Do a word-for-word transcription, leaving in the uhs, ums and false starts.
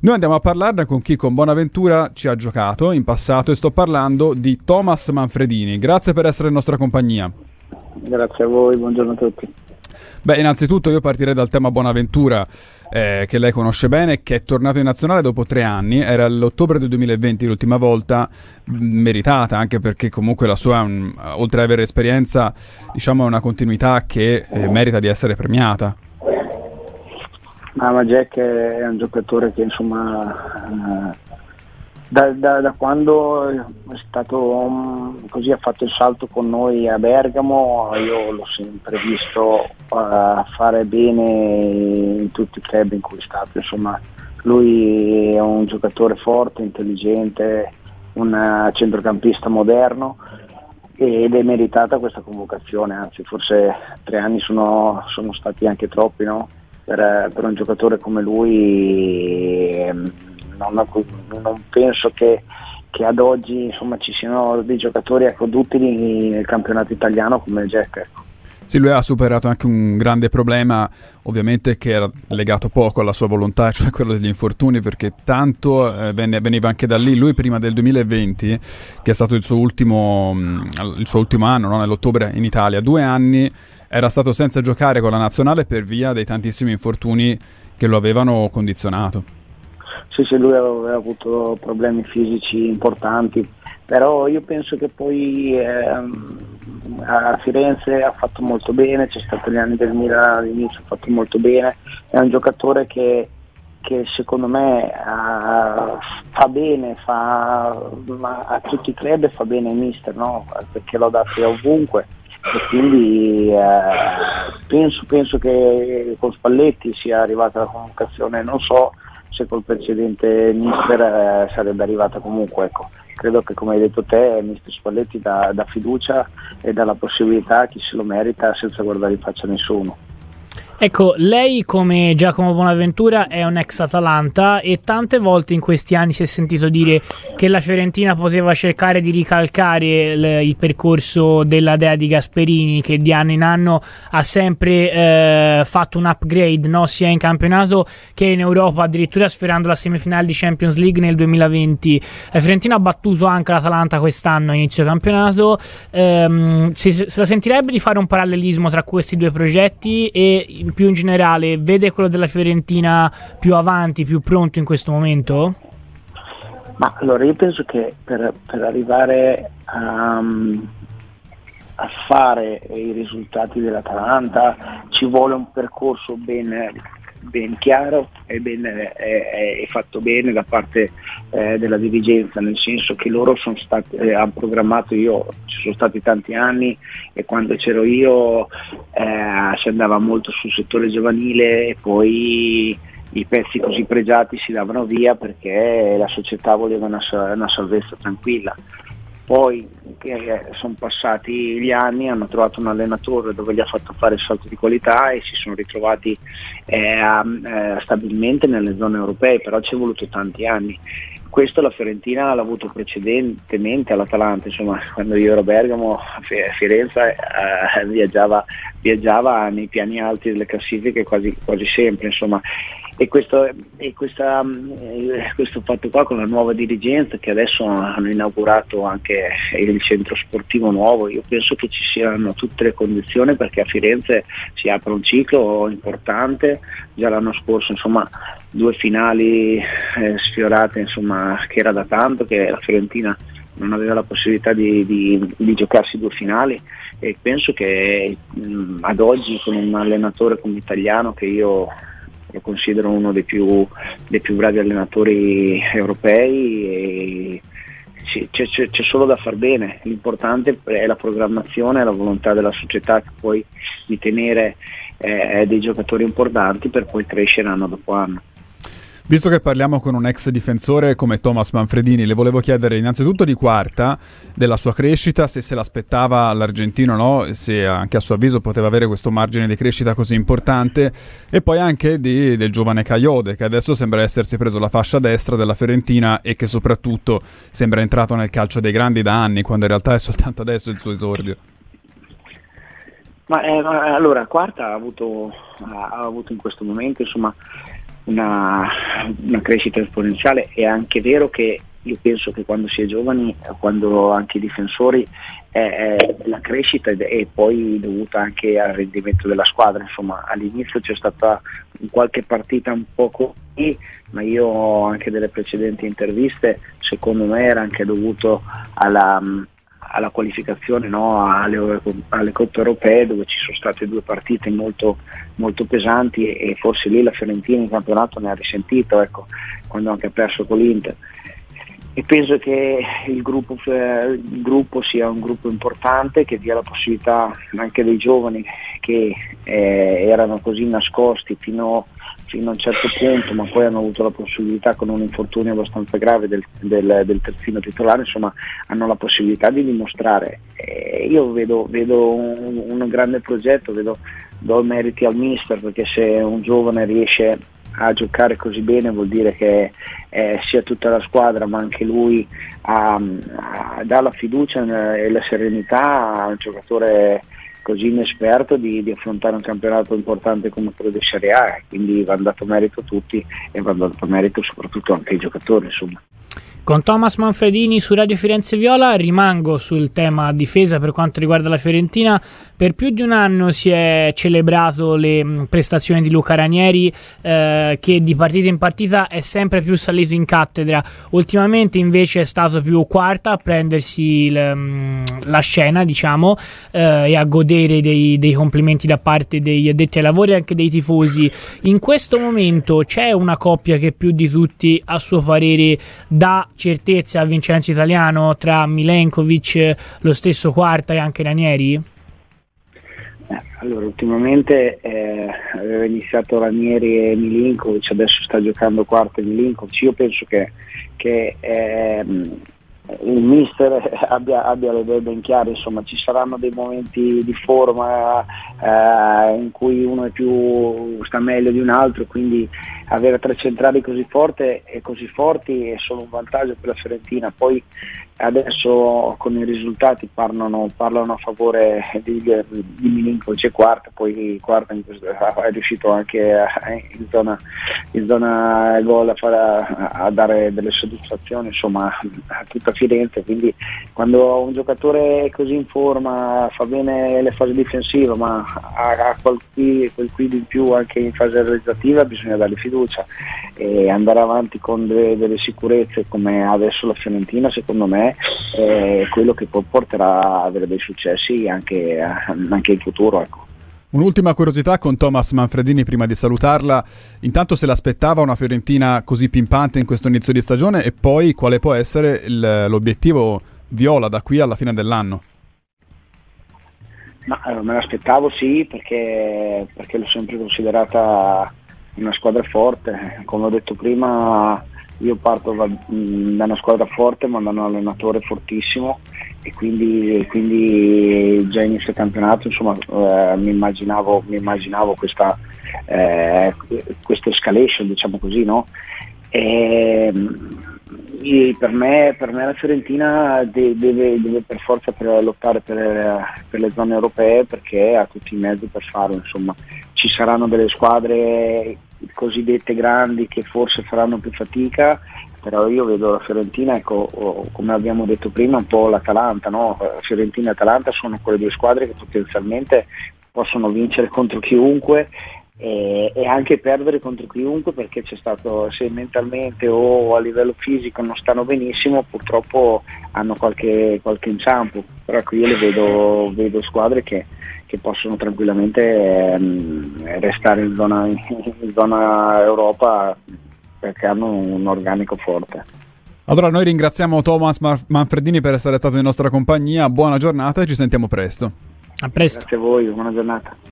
Noi andiamo a parlarne con chi con Bonaventura ci ha giocato in passato e sto parlando di Thomas Manfredini. Grazie per essere in nostra compagnia. Grazie a voi, buongiorno a tutti. Beh, innanzitutto io partirei dal tema Bonaventura, eh, che lei conosce bene, che è tornato in nazionale dopo tre anni, era l'ottobre del duemilaventi l'ultima volta, meritata anche perché comunque la sua, um, oltre ad avere esperienza, diciamo è una continuità che eh, merita di essere premiata. Ma, ma Jack è un giocatore che insomma eh, da, da, da quando è stato um, così ha fatto il salto con noi a Bergamo, io l'ho sempre visto uh, fare bene in tutti i club in cui è stato. Insomma, lui è un giocatore forte, intelligente, un centrocampista moderno ed è meritata questa convocazione, anzi forse tre anni sono, sono stati anche troppi, no? Per, per un giocatore come lui non, non penso che, che ad oggi insomma ci siano dei giocatori ecco, utili nel campionato italiano come Jack. Ecco. Sì, lui ha superato anche un grande problema, ovviamente che era legato poco alla sua volontà, cioè quello degli infortuni, perché tanto eh, venne, veniva anche da lì. Lui prima del duemilaventi, che è stato il suo ultimo, il suo ultimo anno, no? Nell'ottobre in Italia, due anni era stato senza giocare con la nazionale per via dei tantissimi infortuni che lo avevano condizionato. Sì, sì, lui aveva avuto problemi fisici importanti, però io penso che poi ehm, a Firenze ha fatto molto bene, c'è stato gli anni del Milan all'inizio, ha fatto molto bene, è un giocatore che, che secondo me uh, fa bene, fa a tutti i club, fa bene il mister, no? Perché l'ho dato ovunque. E quindi eh, penso, penso che con Spalletti sia arrivata la convocazione, non so se col precedente mister eh, sarebbe arrivata comunque, ecco. Credo che come hai detto te mister Spalletti dà, dà fiducia e dà la possibilità a chi se lo merita senza guardare in faccia a nessuno. Ecco, lei come Giacomo Bonaventura è un ex Atalanta e tante volte in questi anni si è sentito dire che la Fiorentina poteva cercare di ricalcare il, il percorso della Dea di Gasperini, che di anno in anno ha sempre eh, fatto un upgrade, no? Sia in campionato che in Europa, addirittura sfiorando la semifinale di Champions League nel duemilaventi. La Fiorentina ha battuto anche l'Atalanta quest'anno a inizio campionato. Ehm, se, se la sentirebbe di fare un parallelismo tra questi due progetti e più in generale vede quello della Fiorentina più avanti, più pronto in questo momento? Ma allora io penso che per, per arrivare a, a fare i risultati dell'Atalanta ci vuole un percorso ben, ben chiaro e ben è, è fatto bene da parte eh, della dirigenza, nel senso che loro sono stati eh, hanno programmato, io ci sono stati tanti anni e quando c'ero io eh, si andava molto sul settore giovanile e poi i pezzi così pregiati si davano via perché la società voleva una, una salvezza tranquilla. Poi eh, sono passati gli anni, hanno trovato un allenatore dove gli ha fatto fare il salto di qualità e si sono ritrovati eh, eh, stabilmente nelle zone europee, però ci è voluto tanti anni. Questo la Fiorentina l'ha avuto precedentemente all'Atalanta, insomma quando io ero a Bergamo, a Firenze eh, viaggiava, viaggiava nei piani alti delle classifiche quasi, quasi sempre, insomma. E questo, e questa, questo fatto qua con la nuova dirigenza che adesso hanno inaugurato anche il centro sportivo nuovo, io penso che ci siano tutte le condizioni perché a Firenze si apre un ciclo importante. Già l'anno scorso insomma due finali eh, sfiorate, insomma, che era da tanto che la Fiorentina non aveva la possibilità di, di, di giocarsi due finali e penso che mh, ad oggi con un allenatore come Italiano, che io lo considero uno dei più, dei più bravi allenatori europei, e c'è, c'è, c'è solo da far bene. L'importante è la programmazione e la volontà della società poi di tenere eh, dei giocatori importanti per poi crescere anno dopo anno. Visto che parliamo con un ex difensore come Thomas Manfredini, le volevo chiedere innanzitutto di Quarta, della sua crescita, se se l'aspettava l'argentino o no, se anche a suo avviso poteva avere questo margine di crescita così importante, e poi anche di, del giovane Kayode, che adesso sembra essersi preso la fascia destra della Fiorentina e che soprattutto sembra entrato nel calcio dei grandi da anni, quando in realtà è soltanto adesso il suo esordio. Ma, eh, ma allora Quarta ha avuto, ha avuto in questo momento insomma una, una crescita esponenziale. È anche vero che io penso che quando si è giovani, quando anche i difensori, eh, eh, la crescita è poi dovuta anche al rendimento della squadra. Insomma, all'inizio c'è stata in qualche partita un po' così, ma io anche delle precedenti interviste, secondo me era anche dovuto alla, alla qualificazione, no? alle, alle coppe europee, dove ci sono state due partite molto, molto pesanti, e, e forse lì la Fiorentina in campionato ne ha risentito, ecco, quando anche ha perso con l'Inter. E penso che il gruppo, il gruppo sia un gruppo importante, che dia la possibilità anche dei giovani che eh, erano così nascosti fino, fino a un certo punto, ma poi hanno avuto la possibilità, con un infortunio abbastanza grave del, del, del terzino titolare, insomma hanno la possibilità di dimostrare. Eh, io vedo, vedo un, un grande progetto, vedo, do meriti al mister, perché se un giovane riesce a giocare così bene vuol dire che eh, sia tutta la squadra, ma anche lui ha, ha, dà la fiducia e la serenità a un giocatore così inesperto di, di affrontare un campionato importante come quello di Serie A. Quindi va dato merito a tutti, e va dato merito soprattutto anche ai giocatori, insomma. Con Thomas Manfredini su Radio Firenze Viola rimango sul tema difesa per quanto riguarda la Fiorentina. Per più di un anno si è celebrato le prestazioni di Luca Ranieri, eh, che di partita in partita è sempre più salito in cattedra. Ultimamente invece è stato più quarta a prendersi il, la scena, diciamo, eh, e a godere dei, dei complimenti da parte degli addetti ai lavori e anche dei tifosi. In questo momento c'è una coppia che più di tutti, a suo parere, dà certezza a Vincenzo Italiano, tra Milenkovic, lo stesso Quarta e anche Ranieri? Eh, allora, ultimamente eh, aveva iniziato Ranieri e Milinkovic, adesso sta giocando Quarta e Milinkovic. Io penso che, che eh, il mister abbia, abbia le idee ben chiare, insomma ci saranno dei momenti di forma eh, in cui uno è più sta meglio di un altro, quindi avere tre centrali così forti e così forti è solo un vantaggio per la Fiorentina. Poi adesso con i risultati parlano, parlano a favore di, di Milinkovic e Quarta, poi Quarta è riuscito anche a, in zona, in zona gol a, fare, a dare delle soddisfazioni, insomma, a tutta Firenze. Quindi quando un giocatore è così in forma, fa bene le fasi difensive, ma ha, ha quel quid in più anche in fase realizzativa, bisogna dargli fiducia e andare avanti con delle, delle sicurezze come adesso la Fiorentina, secondo me è quello che poi porterà a avere dei successi anche, anche in futuro, ecco. Un'ultima curiosità con Thomas Manfredini prima di salutarla: intanto se l'aspettava una Fiorentina così pimpante in questo inizio di stagione, e poi quale può essere il, l'obiettivo viola da qui alla fine dell'anno? Ma allora, me l'aspettavo, sì, perché, perché l'ho sempre considerata una squadra forte. Come ho detto prima, io parto da, da una squadra forte, ma da un allenatore fortissimo, e quindi, quindi già inizio campionato, insomma, eh, mi immaginavo, mi immaginavo questa, eh, questa escalation, diciamo così, no? E, e per me, per me la Fiorentina deve, deve, deve per forza per lottare per, per le zone europee, perché ha tutti i mezzi per farlo, insomma. Ci saranno delle squadre cosiddette grandi che forse faranno più fatica, però io vedo la Fiorentina, ecco, come abbiamo detto prima, un po' l'Atalanta, no? Fiorentina e Atalanta sono quelle due squadre che potenzialmente possono vincere contro chiunque e, e anche perdere contro chiunque, perché c'è stato, se mentalmente o a livello fisico non stanno benissimo, purtroppo hanno qualche, qualche inciampo. Però ecco, io le vedo, vedo squadre che, che possono tranquillamente ehm, restare in zona, in zona Europa, perché hanno un organico forte. Allora noi ringraziamo Thomas Manfredini per essere stato in nostra compagnia, buona giornata e ci sentiamo presto. A presto. Grazie a voi, buona giornata.